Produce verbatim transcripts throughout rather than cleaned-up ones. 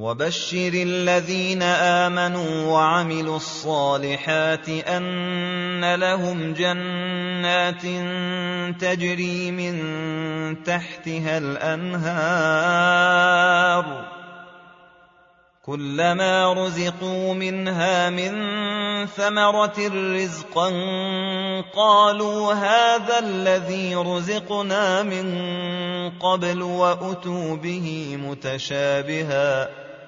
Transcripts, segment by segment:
وبشر الذين آمنوا وعملوا الصالحات أن لهم جنات تجري من تحتها الأنهار كلما رزقوا منها من ثمرة رزقا قالوا هذا الذي رزقنا من قبل وأتوا به متشابها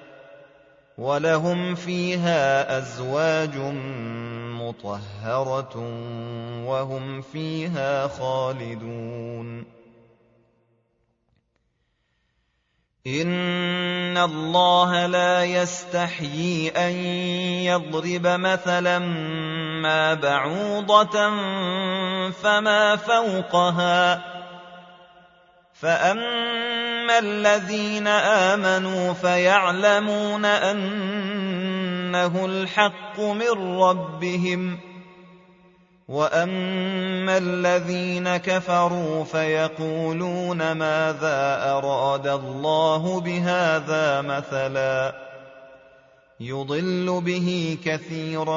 ولهم فيها أزواج مطهرة وهم فيها خالدون إن الله لا يستحيي أن يضرب مثلا ما بعوضة فما فوقها فأما الذين آمنوا فيعلمون أنه الحق من ربهم وأما الذين كفروا فيقولون ماذا أراد الله بهذا مثلا يضل به كثيرا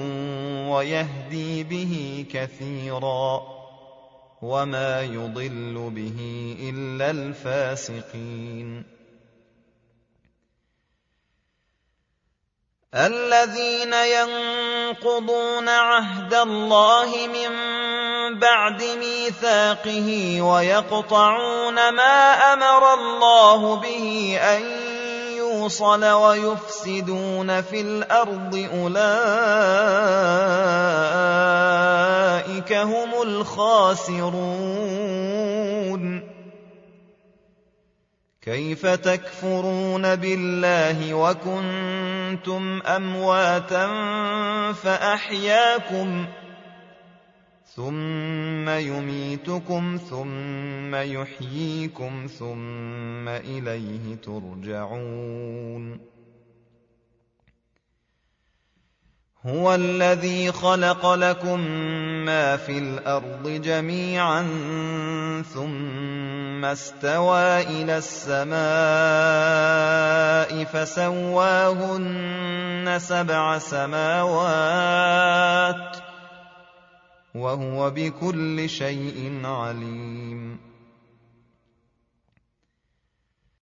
ويهدي به كثيرا وما يضل به إلا الفاسقين الذين ينقضون عهد الله من بعد ميثاقه ويقطعون ما أمر الله به أن يوصل ويفسدون في الأرض أولئك هم الخاسرون كيف تكفرون بالله وكنتم أمواتا فأحياكم ثم يميتكم ثم يحييكم ثم إليه ترجعون هو الذي خلق لكم ما في الأرض جميعا ثم استوى إلى السماء فسواهن سبع سماوات وهو بكل شيء عليم